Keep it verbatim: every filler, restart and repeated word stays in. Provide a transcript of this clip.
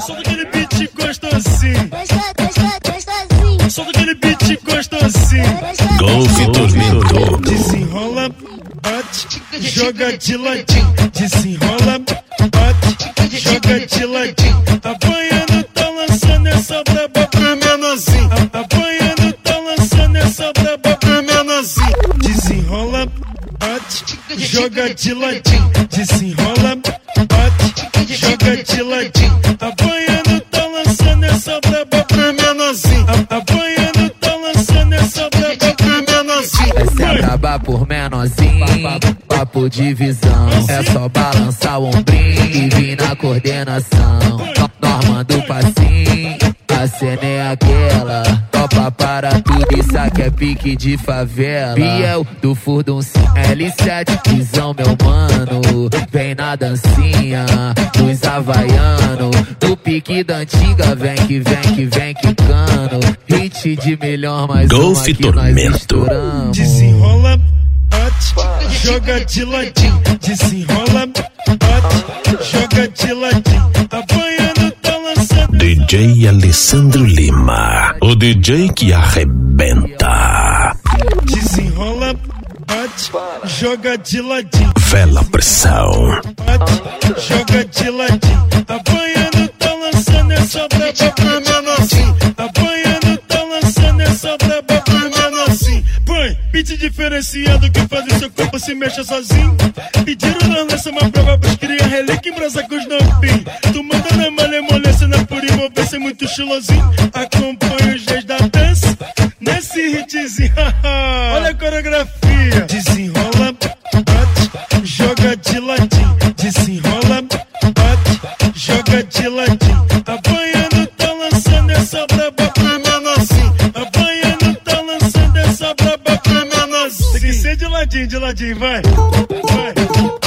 Solta aquele beat gostosinho. Solta aquele beat gostosinho. Golfe Tormento. Desenrola, bate, joga de ladinho. Desenrola, bate, joga de ladinho. Apanhando, tá lançando essa braba pro menorzinho. Apanhando, tá lançando essa braba pro menorzinho. Desenrola, bate, joga de ladinho. Desenrola, bate, joga de ladinho. Apanhando, tá lançando essa braba pro menorzinho. Apanhando, tá lançando essa braba pro menorzinho. Essa é braba por menorzinho, papo de visão. É só balançar o ombrinho e vir na coordenação. Norma do passinho, a cena é aquela. Topa para tudo, isso aqui é pique de favela. Biel do Furdunci, L sete, visão meu mano. Vem na dancinha, dos havaiano. Do pique da antiga, vem que vem que vem quicando. Hit de melhor, mais uma que nós misturamos. Desenrola, bate, joga de ladinho. Desenrola, bate, joga de ladinho. Apanhando, tá lançando D J Alessandro Lima, o D J que arrebenta. Desenrola, bate, joga de ladinho. Vela pressão. Bate, joga de ladinho. Apanhando, tá lançando essa braba pro menorzinho. Apanhando, tá lançando essa braba pro menorzinho. Põe, beat diferenciado que faz o seu corpo se mexa sozinho. Pediram na lança uma prova pros cria relíquia em brasa com os novinhos. Tu manda na malemolência, na pura envolvência, muito estilosinho. Acompanha os dias da dança nesse hitzinho. Olha a coreografia. Desenrola, bate, joga de ladinho. Desenrola, bate, joga de ladinho. Apanhando, tá lançando essa braba pro menorzinho. Apanhando, tá lançando essa braba pro menorzinho. Tem que ser de ladinho, de ladinho, vai, vai.